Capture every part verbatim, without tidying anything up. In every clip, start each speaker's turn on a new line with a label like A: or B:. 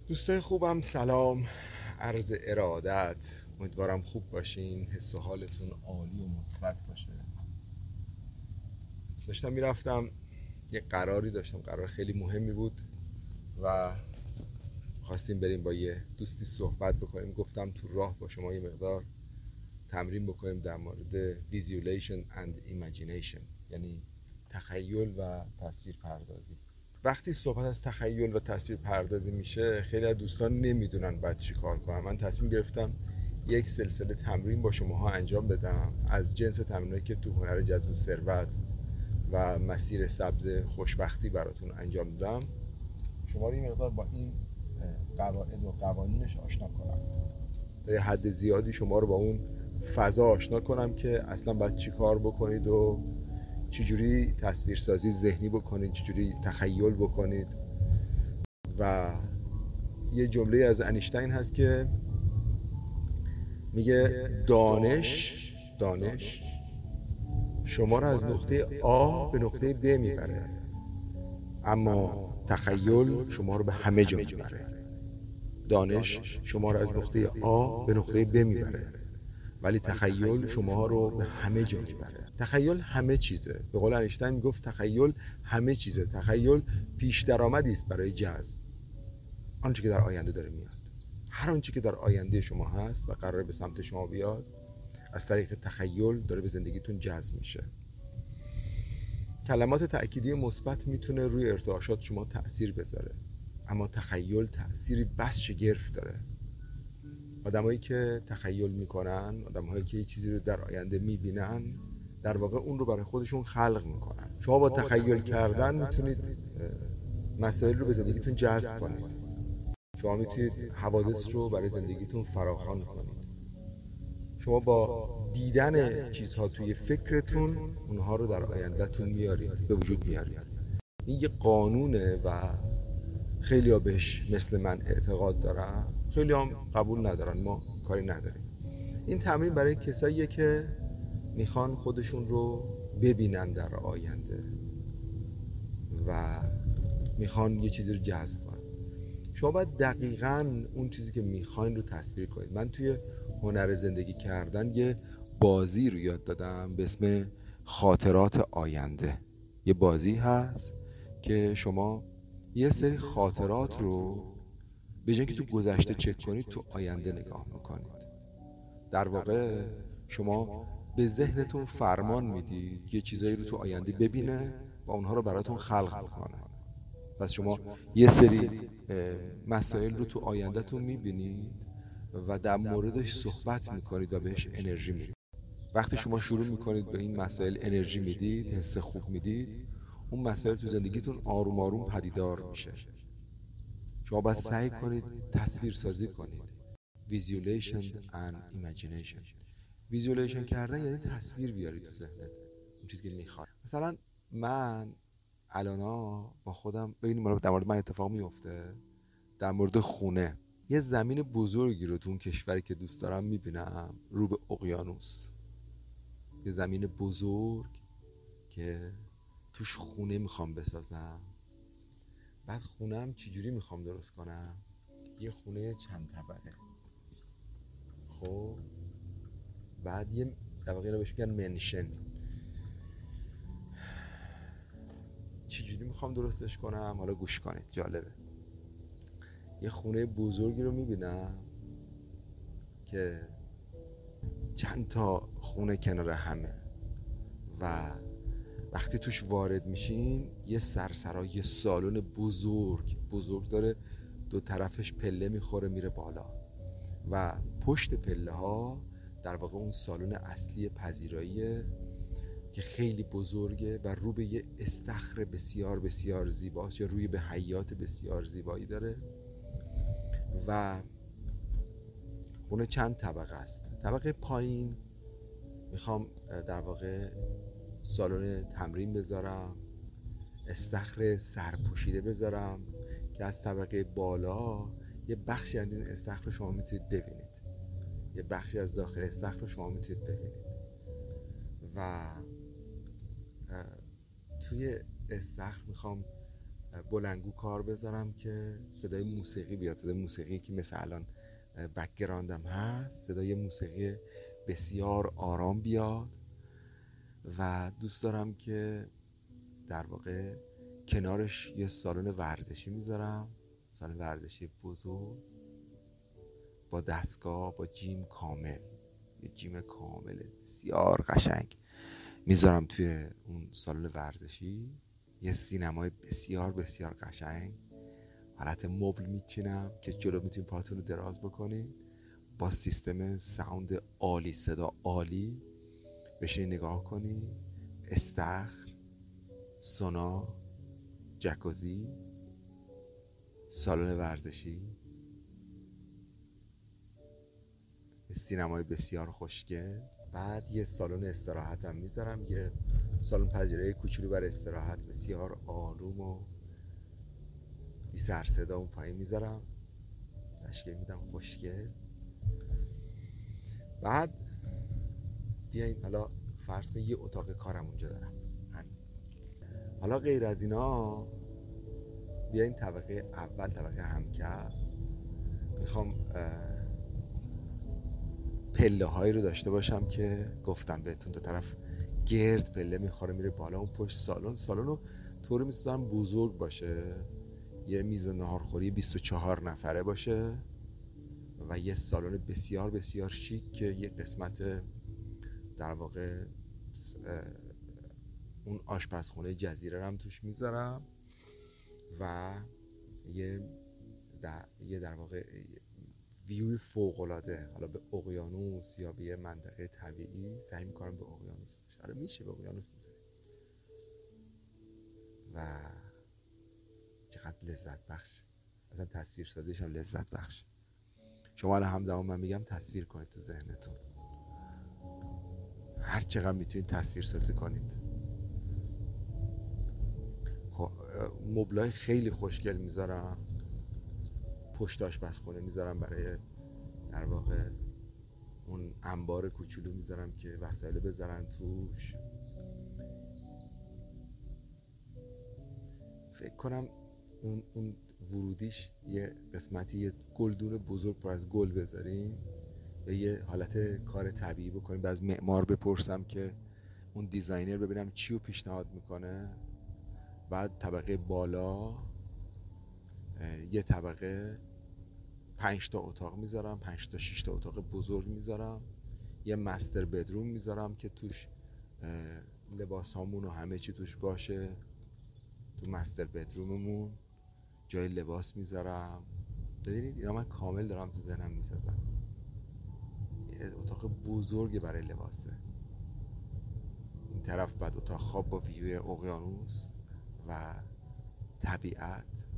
A: دوستای خوبم، سلام، عرض ارادت. امیدوارم خوب باشین، حس و حالتون عالی و مثبت باشه. داشتم میرفتم یه قراری داشتم، قرار خیلی مهمی بود و خواستیم بریم با یه دوستی صحبت بکنیم. گفتم تو راه با شما یه مقدار تمرین بکنیم در مورد visualization and imagination، یعنی تخیل و تصویر پردازی. وقتی صحبت از تخیل و تصویر پردازی میشه، خیلی از دوستان نمیدونن باید چی کار کنن. من تصمیم گرفتم یک سلسله تمرین با شماها انجام بدم از جنس تمرینایی که تو هنر جذب ثروت و مسیر سبز خوشبختی براتون انجام دادم. شما رو این مقدار با این قواعد و قوانینش آشنا کنم، تا یه حد زیادی شما رو با اون فضا آشنا کنم که اصلا باید چی کار بکنید و چجوری تصویرسازی ذهنی بکنید، چجوری تخیل بکنید. و یه جمله از انیشتین هست که میگه دانش دانش شما را از نقطه آ به نقطه ب میبره، اما تخیل شما رو به همه جا میبره. دانش شما را از نقطه آ به نقطه ب میبره، ولی تخیل شما رو به همه جا میبره. تخیل همه چیزه. به قول انیشتین میگفت تخیل همه چیزه. تخیل پیش درآمدی است برای جذب آنچه که در آینده داره میاد. هر آنچه که در آینده شما هست و قراره به سمت شما بیاد، از طریق تخیل داره به زندگیتون جذب میشه. کلمات تأکیدی مثبت میتونه روی ارتعاشات شما تأثیر بذاره، اما تخیل تأثیری بس شگرف داره. آدمایی که تخیل میکنن، آدمایی که یه چیزی رو در آینده میبینن، در واقع اون رو برای خودشون خلق میکنن. شما با تخیل کردن میتونید مسائل رو به زندگیتون جذب کنید. شما میتونید حوادث رو برای زندگیتون فراخوان کنید. شما با دیدن چیزها توی فکرتون اونها رو در آیندهتون میارید، به وجود میارید. این یه قانونه و خیلی ها بهش مثل من اعتقاد دارن، خیلی هم قبول ندارن، ما کاری نداریم. این تمرین برای کساییه که میخوان خودشون رو ببینن در آینده و میخوان یه چیزی رو جذب کنن. شما باید دقیقاً اون چیزی که میخواین رو تصویر کنید. من توی هنر زندگی کردن یه بازی رو یاد دادم به اسم خاطرات آینده. یه بازی هست که شما یه سری خاطرات رو به جای اینکه تو گذشته چک کنید، تو آینده نگاه میکنید. در واقع شما به ذهنتون فرمان میدید که یه چیزایی رو تو آینده ببینه و اونها رو براتون خلق میکنه. پس شما یه سری مسائل رو تو آیندهتون میبینید و در موردش صحبت میکنید و بهش انرژی میدید. وقتی شما شروع میکنید به این مسائل انرژی میدید، حس خوب میدید، اون مسائل تو زندگیتون آروم آروم پدیدار میشه. شما باید سعی کنید تصویر سازی کنید. Visualization and Imagination. Visualization کردن یعنی تصویر بیارید تو ذهنت اون چیزی که میخواد. مثلا من الانا با خودم، ببینیم در مورد من اتفاق میفته، در مورد خونه یه زمین بزرگی رو تو اون کشوری که دوست دارم میبینم، رو به اقیانوس. یه زمین بزرگ که توش خونه میخوام بسازم. بعد خونم چجوری میخوام درست کنم؟ یه خونه چند طبقه. خب بعد یه طبقه رو بهش میگن منشن. چجوری میخوام درستش کنم؟ حالا گوش کنید، جالبه. یه خونه بزرگی رو میبینم که چند تا خونه کنار همه و وقتی توش وارد میشین یه سرسرای، یه سالن بزرگ بزرگ داره، دو طرفش پله میخوره میره بالا و پشت پله ها در واقع اون سالن اصلی پذیراییه که خیلی بزرگه و رو به یه استخر بسیار بسیار زیباست، یا روی به حیات بسیار زیبایی داره و خونه چند طبقه است. طبقه پایین میخوام در واقع سالن تمرین بذارم، استخر سرپوشیده بذارم که از طبقه بالا یه بخشی از این استخر رو شما میتونید ببینید، یه بخشی از داخل استخر رو شما میتونید ببینید و توی استخر میخوام بلندگو کار بذارم که صدای موسیقی بیاد، صدای موسیقی که مثل الان بک‌گراندم هست، صدای موسیقی بسیار آرام بیاد. و دوست دارم که در واقع کنارش یه سالن ورزشی میذارم، سالن ورزشی بزرگ با دستگاه، با جیم کامل، یه جیم کامل بسیار قشنگ میذارم توی اون سالن ورزشی. یه سینمای بسیار بسیار قشنگ، حالت مبل میچینم که جلو میتونین پاتون رو دراز بکنین، با سیستم ساوند عالی، صدا عالی، بشین نگاه کنی. استخر، سونا، جکوزی، سالن ورزشی، سینمای بسیار خوشگل. بعد یه سالن استراحت هم میذارم، یه سالن پذیرایی کوچولو برای استراحت بسیار آروم و بی سر صدا اون پایین میذارم، تشکیل میدم خوشگل. بعد بیاین حالا فرض کن یه اتاق کارم اونجا دارم، همین. حالا غیر از اینا بیاین طبقه اول، طبقه همکف، میخوام پله هایی رو داشته باشم که گفتم بهتون تا طرف گرد پله میخوره میره بالا. اون پشت سالن، سالن رو طوری میذارم بزرگ باشه، یه میز ناهارخوری بیست و چهار نفره باشه و یه سالن بسیار بسیار شیک که یه قسمت در واقع اون آشپزخونه جزیره رو هم توش میذارم و یه در, یه در واقع ویوی فوق‌العاده، حالا به اقیانوس یا به یه منطقه طبیعی. سعی میکنم به اقیانوس باشه، آره میشه به اقیانوس بذاریم و چقدر لذت بخش، اصلا تصویر سازیش هم لذت بخش. شما الان همزمان من میگم تصویر کنید تو ذهنتون، هر چقدر میتونید تصویر سازی کنید. مبلای خیلی خوشگل میذارم، پشت آشپزخونه میذارم برای در واقع اون انبار کوچولو میذارم که وسایل بذارن توش. فکر کنم اون اون ورودیش یه قسمتی یه گلدون بزرگ پر از گل بذاریم و یه حالت کار طبیعی بکنیم. بعد از معمار بپرسم که اون دیزاینر ببینم چی رو پیشنهاد میکنه. بعد طبقه بالا یه طبقه پنج تا اتاق میذارم، پنج تا شش تا اتاق بزرگ میذارم، یه مستر بدروم میذارم که توش لباس هامون و همه چی توش باشه. تو مستر بدروممون جای لباس میذارم. ببینید اینا من کامل دارم تو ذهنم میسازم. یه اتاق بزرگ برای لباسه. این طرف بعد اتاق خواب با ویوی اقیانوس و طبیعت،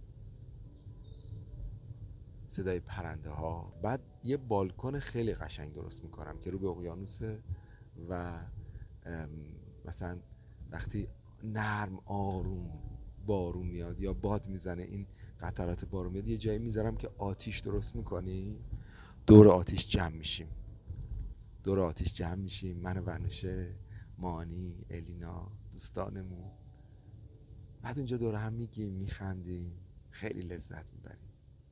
A: صدای پرنده ها. بعد یه بالکن خیلی قشنگ درست میکنم که رو به اقیانوسه و مثلا وقتی نرم آروم بارون میاد یا باد میزنه، این قطرات بارون میاد، یه جایی میذارم که آتیش درست میکنی، دور آتیش جمع میشیم دور آتیش جمع میشیم من و ونوشه، مانی، الینا، دوستانمون. بعد اونجا دور هم میگیم، میخندیم، خیلی لذت میبریم.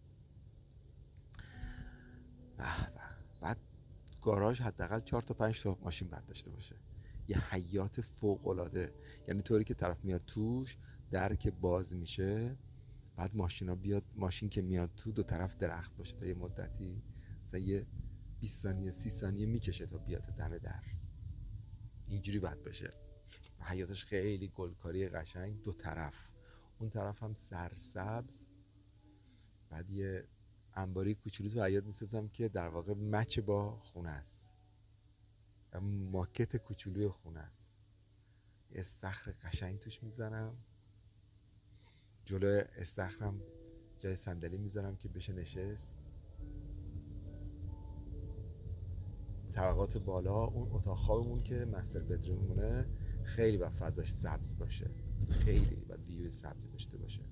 A: بعد گاراژ حداقل چهار تا پنج تا ماشین بعد داشته باشه، یه حیات فوق العاده، یعنی طوری که طرف میاد توش در که باز میشه، بعد ماشینا بیاد، ماشین که میاد تو دو طرف درخت باشه تا یه مدتی، مثلا یه بیست ثانیه سی ثانیه میکشه تا بیاد دم در، اینجوری بعد بشه. حیاتش خیلی گلکاری قشنگ، دو طرف، اون طرف هم سرسبز. بعد یه انباری کوچولو تو حیاط میسازم که در واقع مچ با خونه است، ماکت کوچولوی خونه است. استخر قشنگ توش میزنم، جلوی استخرم جای صندلی میذارم که بشه نشست. طبقات بالا اون اتاق خوابمون که مستر بدروممونه خیلی باید فضاش سبز باشه، خیلی باید ویو سبزی داشته باشه.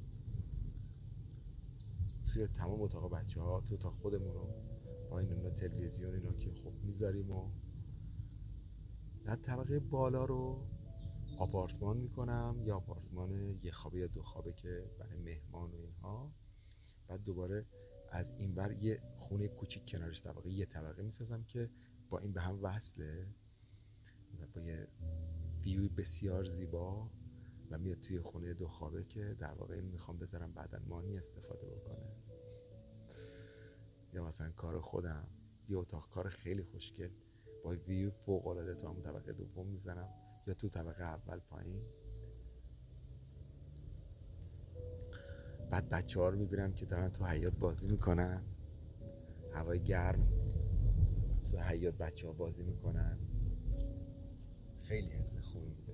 A: توی تمام اتاق بچه ها، تو اتاق خودمون رو با این تلویزیون اینا که خب میذاریم. و در طبقه بالا رو آپارتمان میکنم، یا آپارتمان یه خوابه یا دو خوابه که برای مهمان و اینها. بعد دوباره از این بر یه خونه کوچیک کنارش طبقه یه طبقه میسازم که با این به هم وصله و با یه ویوی بسیار زیبا و میاد توی خونه دو خوابه که در واقع اینو میخوام بذارم بعداً مانی استفاده بکنه. یا مثلا کار خودم یه اتاق کار خیلی خوشگل با ویو فوق العاده تا همون طبقه دوم میزنم یا تو طبقه اول پایین. بعد بچه ها رو میبینم که دارن تو حیاط بازی میکنن، هوای گرم، تو حیاط بچه ها بازی میکنن. خیلی حس خوبی میده،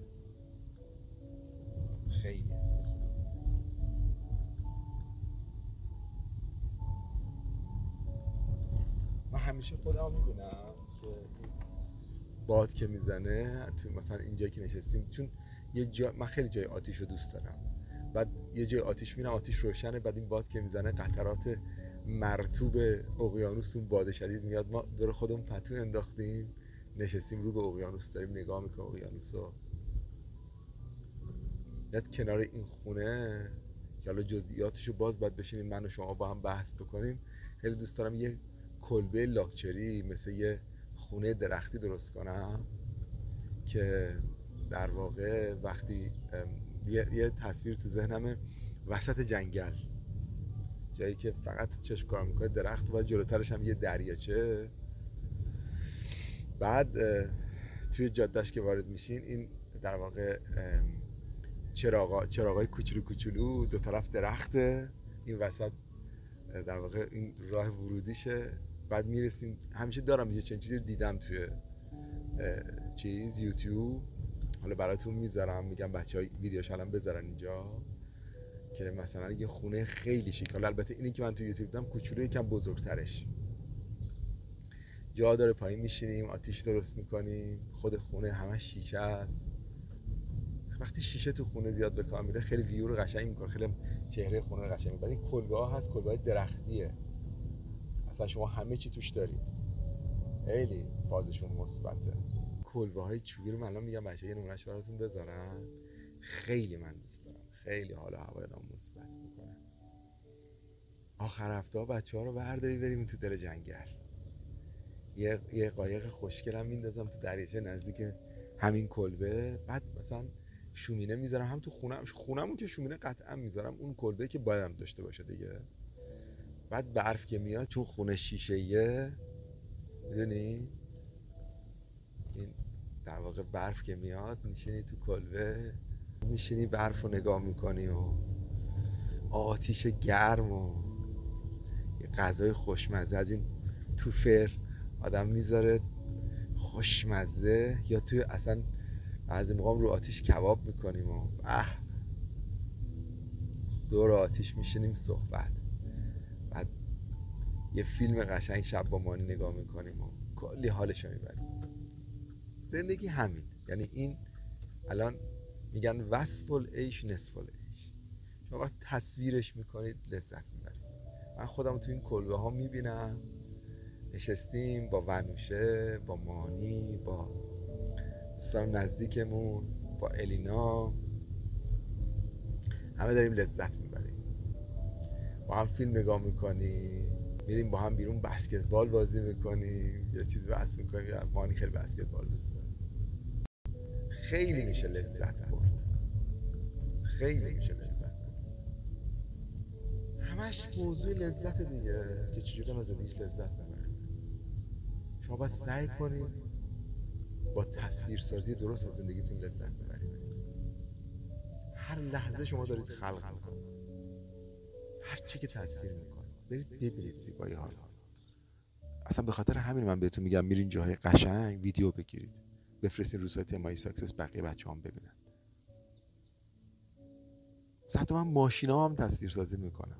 A: خیلی حس خوبی میده. من همیشه خودم میبینم که باد که میزنه تو مثلا اینجا که نشستیم، چون یه جا من خیلی جای آتیش رو دوست دارم، بعد یه جای آتیش میرم آتیش روشنه، بعد این باد که میزنه قطرات مرطوب اقیانوس اون باد شدید میاد، ما دور خودمون پتو انداختیم نشستیم رو به اقیانوس داریم نگاه میکنیم اقیانوسو. یاد کنار این خونه که حالا جزئیاتشو باز باید بشینیم من و شما با هم بحث بکنیم، خیلی دوست دارم یه کلبه لاکچری مثل یه خونه درختی درست کنم که در واقع وقتی یه, یه تصویر تو ذهنمه وسط جنگل، جایی که فقط چشم کار میکنه درخت و جلوترش هم یه دریاچه. بعد توی جادهش که وارد میشین این در واقع چراغا چراغای کوچولو کوچولو دو طرف درخته، این وسط در واقع این راه ورودیشه. بعد میرسیم، همیشه دارم یه چنین چیزی رو دیدم توی چیز یوتیوب، حالا براتون میذارم، میگم بچه‌ها ویدیوش الان بذارن اینجا، که مثلا یه خونه خیلی شیک، حالا البته اینی که من تو یوتیوب دیدم کوچولو یکم بزرگترش، جا داره پایین میشینیم آتیش درست میکنیم، خود خونه همه شیشه است. وقتی شیشه تو خونه زیاد به کار میره خیلی ویو رو قشنگ میکنه، خیلی چهره خونه رو قشنگ میکنه. این کلبه ها هست، کلبه های درختیه، اصلا شما همه چی توش دارید، خیلی فازشون مثبته. کلبه های چوبی رو من الان میگم بچه‌ها یه نمونهش براتون بذارن، خیلی من دوست دارم، خیلی حالا هوای آدم مثبت میکنه. آخر هفته ها بچه‌ها رو برداری بریم تو دل جنگل، یه یه قایق خوشگلم میندازم تو دریاچه نزدیک همین کلبه، بعد مثلا شومینه میذارم هم تو خونم، خونمون که شومینه قطعا میذارم، اون کلبه که بایدم داشته باشه دیگه. بعد برف که میاد چون خونه شیشه‌ایه، میدونی این در واقع برف که میاد میشینی تو کلبه، میشینی برف رو نگاه میکنی و آتیش گرم و یه غذای خوشمزه از این تو فر آدم میذاره خوشمزه، یا توی اصلا بعضی موقع رو آتیش کباب میکنیم و اه دور آتیش میشینیم صحبت، بعد یه فیلم قشنگ شب با مانی نگاه میکنیم و کلی حالشو میبریم. زندگی همین، یعنی این الان میگن وصف العیش نصف العیش، شما وقت تصویرش میکنید لذت میبرید. من خودم تو این کلبه ها میبینم نشستیم با ونوشه، با مانی، با دوستان نزدیکمون، با الینا، همه داریم لذت میبریم، با هم فیلم نگاه میکنیم، میریم با هم بیرون بسکتبال بازی میکنیم، یا چیز بحث میکنیم، یا مانی خیلی بسکتبال دوست داره. خیلی میشه لذت برد، خیلی میشه لذت برد. همش موضوع لذت دیگه، که چجوری ما زندگیش لذت ببریم. شما باید سعی کنید با تصویرسازی درست از زندگیتون لذت ببرید. هر لحظه شما دارید خلق میکنید، هر چی که تصویر میکنید برید ببینید زیبایی ها. اصلا به خاطر همین من بهتون میگم میرین جاهای قشنگ ویدیو بگیرید، بفرستین رو سایت مای ساکسس بقیه بچه‌هام ببینن. حتی من ماشینا هم تصویر سازی میکنم،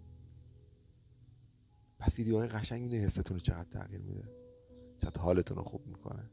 A: پس ویدیوهای قشنگ میدونی حستون رو چقدر تغییر میده، چقدر حالتون رو خوب میکنه.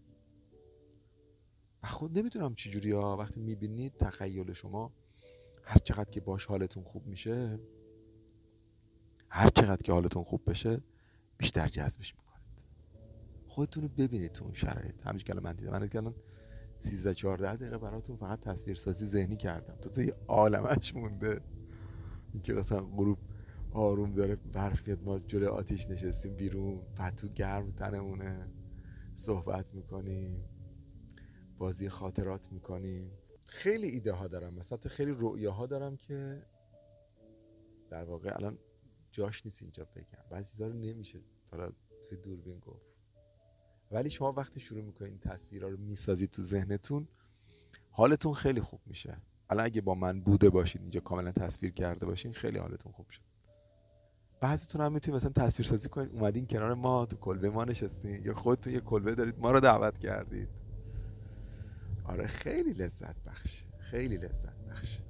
A: و خود نمیدونم چجوری ها، وقتی میبینید تخیل شما هر چقدر که باش حالتون خوب میشه، هر چقدر که حالتون خوب بشه بیشتر جذبش میکنید. خودتون رو ببینید تو اون شرایط. همینجوری که من دیدم، من الان سیزده چهارده دقیقه براتون فقط تصویرسازی ذهنی کردم، تو یه عالمش مونده. اینکه مثلا غروب آروم داره برف میاد، ما جلوی آتیش نشستیم بیرون، پتو گرم تنمونه، صحبت میکنیم، بازی خاطرات میکنیم. خیلی ایده ها دارم، مثلا خیلی رؤیاها دارم که در واقع الان جاش نیست اینجا بگم، بعضی چیزا رو نمیشه حالا توی دوربین گفت. ولی شما وقتی شروع میکنین تصویرها رو میسازید تو ذهنتون، حالتون خیلی خوب میشه. الان اگه با من بوده باشین اینجا کاملا تصویر کرده باشین، خیلی حالتون خوب شد. بعضیتون هم میتونید مثلا تصویر سازی کنید اومدین کنار ما تو کلبه ما نشستین، یا خودتون یه کلبه دارید ما رو دعوت کردید. آره خیلی لذت بخشه، خیلی لذت بخشه.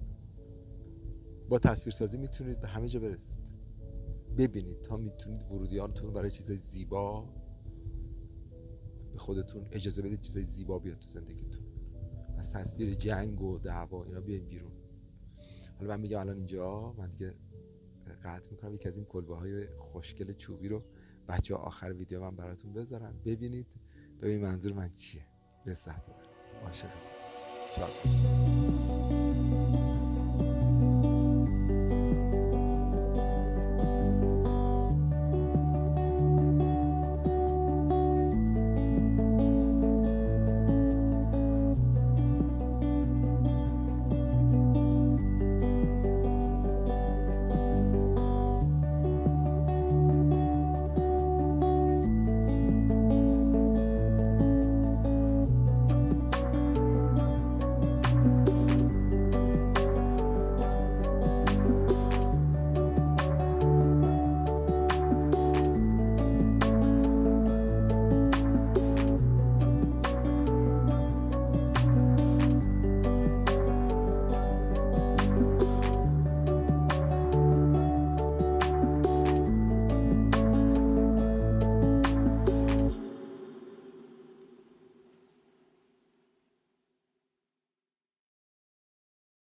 A: با تصویر سازی میتونید به همه جا برسید. ببینید تا میتونید ورودیانتون برای چیزای زیبا، به خودتون اجازه بدید چیزای زیبا بیاد تو زندگیتون، از تصویر جنگ و دعوا اینا بیاین بیرون. حالا من میگم الان اینجا من دیگه قطع میکنم، یکی از این کلبه های خوشگل چوبی رو بچه ها آخر ویدیو من براتون بذارن، ببینید ببینید منظور من چیه. لذت ببرید. عاشقم. شاد